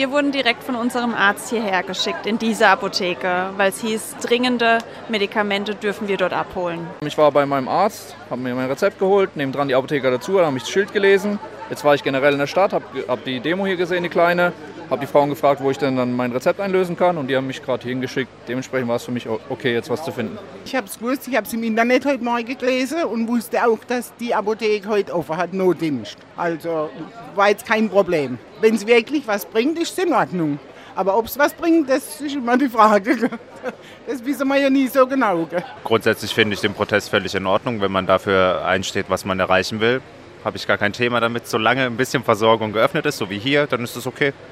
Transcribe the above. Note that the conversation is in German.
Wir wurden direkt von unserem Arzt hierher geschickt, in diese Apotheke, weil es hieß, dringende Medikamente dürfen wir dort abholen. Ich war bei meinem Arzt, habe mir mein Rezept geholt, nebendran die Apotheker dazu, dann habe ich das Schild gelesen. Jetzt war ich generell in der Stadt, habe die Demo hier gesehen, die kleine, habe die Frauen gefragt, wo ich denn dann mein Rezept einlösen kann und die haben mich gerade hier hingeschickt. Dementsprechend war es für mich okay, jetzt was zu finden. Ich habe es gewusst, ich habe es im Internet heute Morgen gelesen und wusste auch, dass die Apotheke heute offen hat, Notdienst. Also war jetzt kein Problem. Wenn es wirklich was bringt, ist es in Ordnung. Aber ob es was bringt, das ist immer die Frage. Das wissen wir ja nie so genau. Grundsätzlich finde ich den Protest völlig in Ordnung, wenn man dafür einsteht, was man erreichen will. Habe ich gar kein Thema damit. Solange ein bisschen Versorgung geöffnet ist, so wie hier, dann ist es okay.